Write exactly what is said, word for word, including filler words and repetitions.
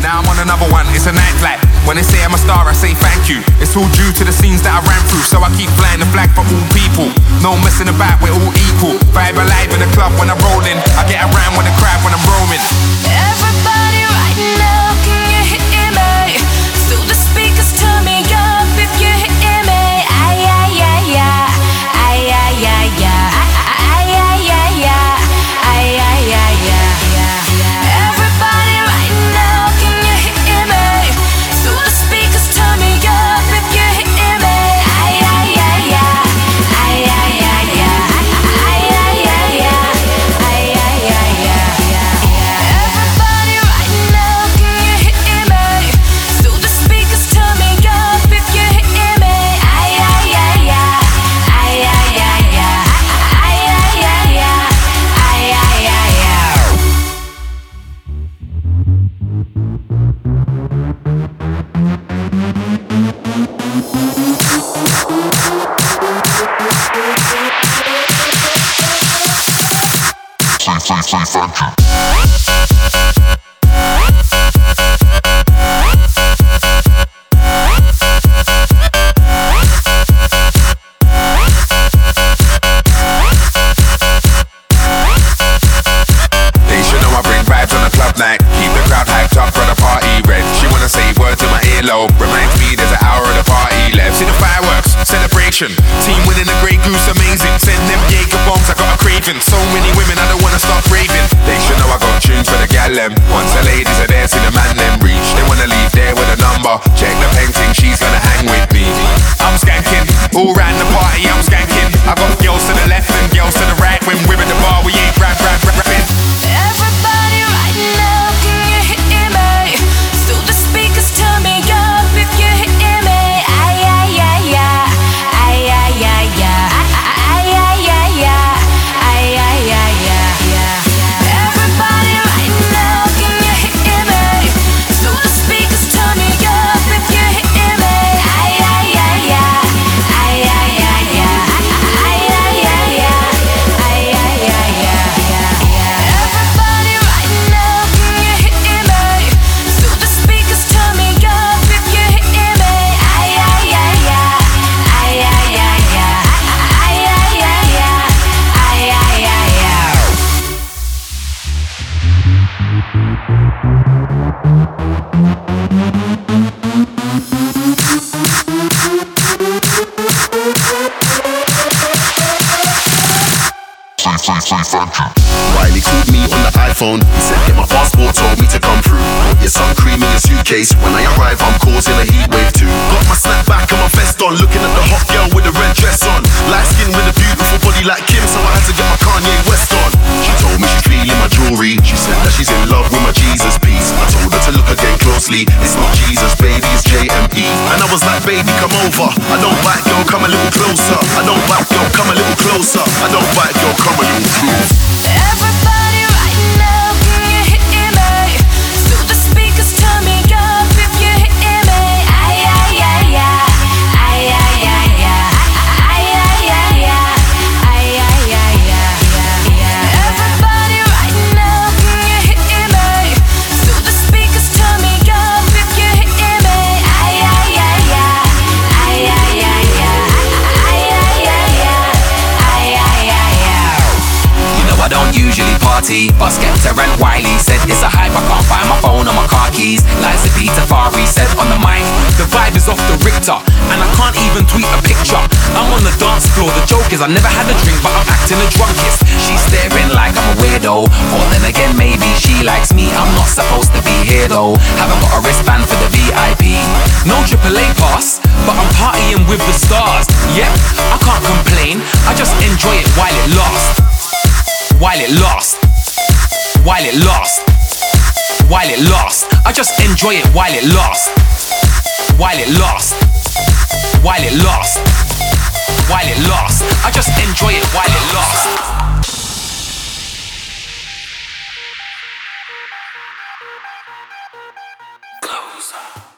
Now I'm on another one, it's a nightlife. When they say I'm a star, I say thank you. It's all due to the scenes that I ran through, so I keep flying the flag for all people. No messing about, we're all equal. Vibe alive in the club when I'm rolling. I get around with the crowd when I'm roaming. Everybody right now, can you hear me? Through the speakers, turn me up if you hear me. Ay, ay, ay, ay. Ay, ay, ay, ay. Ay, ay, ay, ay. Ay, ay, ay, ay. Everybody right now, can you hear me? Through the speakers, turn me up if you hear me. Ay, ay, ay, ay. Ay, ay, ay, ay. Ay, ay, ay, ay. Ay, ay, ay, ay. Everybody right now, can you hear me? Through the speakers, turn me up if you hear me. Ay, ay, ay, ay. Ay, ay, ay, ay. Ay, ay, ay, ay. Ay, ay, ay, ay. Say, say, say thank you. They should know I bring vibes on the club night. Keep the crowd hyped up for the party red. She wanna say words in my earlobe. Reminds me there's an hour of the party left. See the fireworks, celebration. Team winning the Grey Goose, amazing. Send them Jaeger bombs, I got a craving. So many women, I don't wanna stop raving. They should know I got tunes for the gal them. Once the ladies are there, see the man them reach. They wanna leave there with a number. Check the painting, she's gonna hang with me. I'm skanking, all round the party, I'm skanking. I got girls to the left and girls to the right. When we're in the bar, we ain't rap, rap, rap, rapping. Everybody right now, can you hear me? Through the speakers, turn me up if you hear me. Ay, ay, ay, ay. Ay, ay, ay, ay. Ay, ay, ay, ay. Ay, ay, ay, ay. Everybody right now, can you hear me? Through the speakers, turn me up if you hear me. Ay, ay, ay, ay. Ay, ay, ay, ay. Ay, ay, ay, ay. Ay, ay, ay, ay. Everybody right now, can you hear me? Through the speakers, turn me up if you hear me. Ay, ay, ay, ay. Ay, ay, ay, ay. Ay, ay, ay, ay. Ay, ay, ay, ay. Say, say, say thank you. Riley called me on the iPhone. He said, get my passport, told me to come through. Put your sun cream in your suitcase. When I arrive, I'm causing a heat wave too. Got my snapback and my vest on. Looking at the hot girl with the red dress on. Light skin with a beautiful body like Kim, so I had to get my Kanye West on. She told me she's feeling my jewelry. She said that she's in love with my Jesus piece. I told her to look again closely. It's not Jesus, baby, it's J M E. And I was like, baby, come over. I don't bite, girl, come a little closer. I don't bite, girl, come a little closer. I don't bite, girl, come a little closer. Everybody right now, can you hear me? Through the speakers, turn me up if you hear me. Ay, ay, ay, ay. Ay, ay, ay, ay. Ay, ay, ay, ay. Ay, ay, ay, ay. Everybody right now, can you hear me? Through the speakers, turn me up if you hear me. Ay, ay, ay, ay. Ay, ay, ay, ay. Ay, ay, ay, ay. Ay, ay, ay, ay. You know I don't usually party, but Skepta and Wiley said it's a hype. I can't find my phone or my car keys. Liza P. Tafari said on the mic, the vibe is off the Richter, and I can't even tweet a picture. I'm on the dance floor, the joke is I never had a drink, but I'm acting the drunkest. She's staring like I'm a weirdo, or then again maybe she likes me. I'm not supposed to be here though. Haven't got a wristband for the V I P. No triple A pass, but I'm partying with the stars. Yep, I can't complain, I just enjoy it while it lasts. While it lasts, while it lasts, while it lasts. I just enjoy it while it lasts. While it lasts, while it lasts, while it lasts. I just enjoy it while it lasts.